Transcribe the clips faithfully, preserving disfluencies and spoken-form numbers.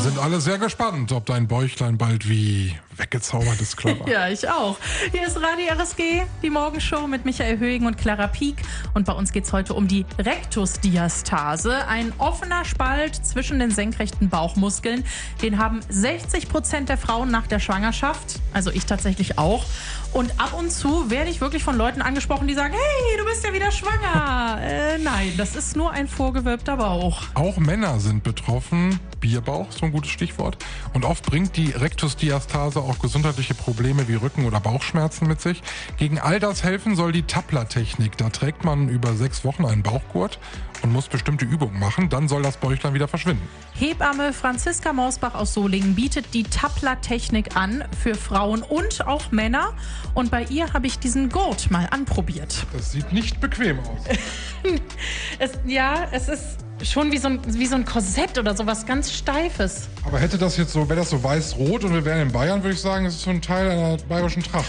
sind alle sehr gespannt, ob dein Bäuchlein bald wie weggezaubert ist, Clara. Ja, ich auch. Hier ist Radio R S G, die Morgenshow mit Michael Höhing und Clara Pieck. Und bei uns geht es heute um die Rektusdiastase. Ein offener Spalt zwischen den senkrechten Bauchmuskeln. Den haben sechzig Prozent der Frauen nach der Schwangerschaft. Also ich tatsächlich auch. Und ab und zu werde ich wirklich von Leuten angesprochen, die sagen, hey, du bist ja wieder schwanger. Äh, nein, das ist nur ein vorgewölbter Bauch. Auch Männer sind betroffen. Bierbauch, so ein gutes Stichwort. Und oft bringt die Rektusdiastase auch gesundheitliche Probleme wie Rücken- oder Bauchschmerzen mit sich. Gegen all das helfen soll die Tappler-Technik. Da trägt man über sechs Wochen einen Bauchgurt und muss bestimmte Übungen machen. Dann soll das Bäuchlein wieder verschwinden. Hebamme Franziska Mausbach aus Solingen bietet die Tappler-Technik an für Frauen und auch Männer. Und bei ihr habe ich diesen Gurt mal anprobiert. Das sieht nicht bequem aus. es, ja, es ist schon wie so, ein, wie so ein Korsett oder sowas ganz Steifes. Aber hätte das jetzt so, wäre das so weiß-rot und wir wären in Bayern, würde ich sagen, das ist so ein Teil einer bayerischen Tracht.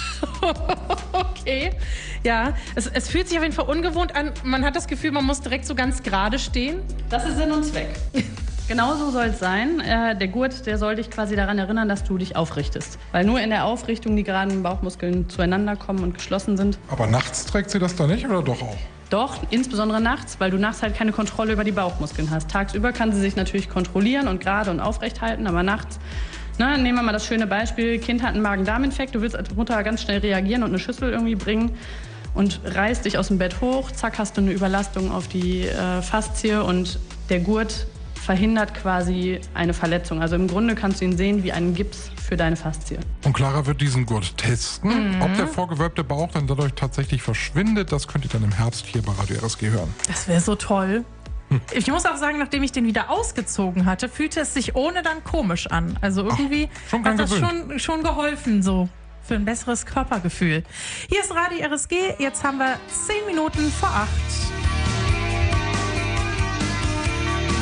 Okay, ja, es, es fühlt sich auf jeden Fall ungewohnt an. Man hat das Gefühl, man muss direkt so ganz gerade stehen. Das ist Sinn und Zweck. Genau so soll es sein. Äh, der Gurt, der soll dich quasi daran erinnern, dass du dich aufrichtest. Weil nur in der Aufrichtung die geraden Bauchmuskeln zueinander kommen und geschlossen sind. Aber nachts trägt sie das da nicht oder doch auch? Doch, insbesondere nachts, weil du nachts halt keine Kontrolle über die Bauchmuskeln hast. Tagsüber kann sie sich natürlich kontrollieren und gerade und aufrecht halten, aber nachts, ne, nehmen wir mal das schöne Beispiel, Kind hat einen Magen-Darm-Infekt, du willst als Mutter ganz schnell reagieren und eine Schüssel irgendwie bringen und reißt dich aus dem Bett hoch, zack, hast du eine Überlastung auf die äh, Faszie und der Gurt verhindert quasi eine Verletzung. Also im Grunde kannst du ihn sehen wie einen Gips für deine Faszie. Und Clara wird diesen Gurt testen. Mhm. Ob der vorgewölbte Bauch dann dadurch tatsächlich verschwindet, das könnt ihr dann im Herbst hier bei Radio R S G hören. Das wäre so toll. Ich muss auch sagen, nachdem ich den wieder ausgezogen hatte, fühlte es sich ohne dann komisch an. Also irgendwie Ach, schon hat das gewöhnt. schon, schon geholfen, so für ein besseres Körpergefühl. Hier ist Radio R S G, jetzt haben wir zehn Minuten vor acht.